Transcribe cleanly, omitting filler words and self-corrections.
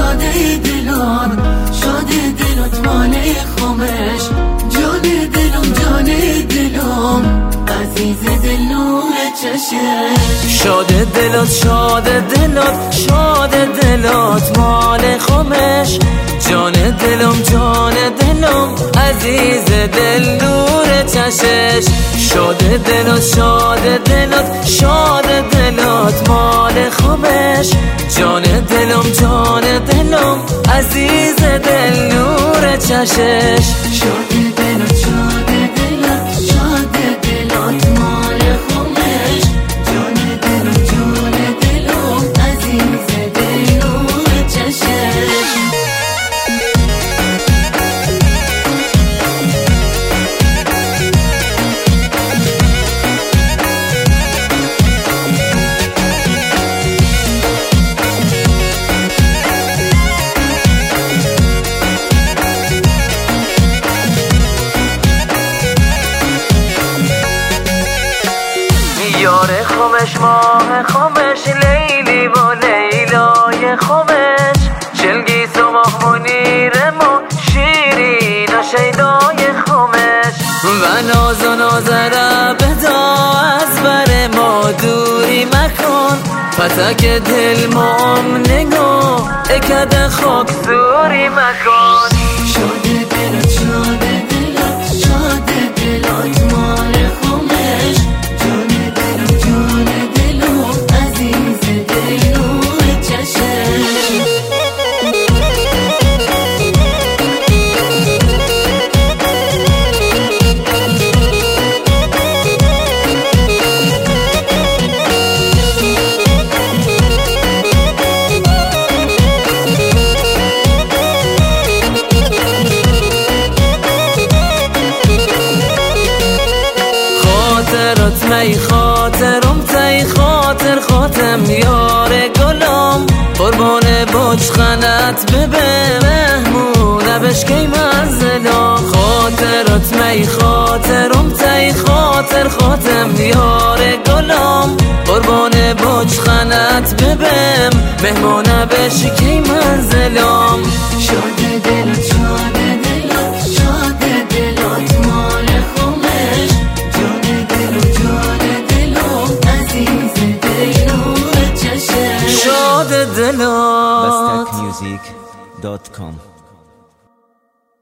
شاده دلات، شاده دلات مال خمش. جان دلم جان دلم عزیز دل نور چشش. شاده دلات شاده دلات شاده دلات مال خمش. جان دلم جان دلم عزیز دل نور چشش. شاده دلات شاده دلات شاده دلات مال خمش. جان دلم جان دلم عزیز دل نور چشش. شاده دلات شاده دلات شاده دلات مال خمش. جان دلم جان دلم عزیز دل نور چشش. یار خمش ماه خمش لیلی و لیلای خمش. چلگیس و ماه منیر ما شیرین و شیدای خمش. و ناز و نازره بدا از بر ما دوری مکن. پتک دل مام نگو اکد خوک سوری مکن. شاده دلات شاده دلات شاده دلات مال خمش. جان دلم جان دلم عزیز دل نور چشش. خاطرت می خاطرم تی خاطر خاتم یار گلم. قربان بچخنت ببه مهمونه بشکی منزلم. خاطرت می خاطرم تی خاطر خاتم یار گلم. قربان بچخنت ببم مهمونه بشکی منزلم. شاده دلات شاده دلات شاده دلات مال خمش. جان دلم جان دلم عزیز دل نور چشش. شاده دلات Bastakmusic.com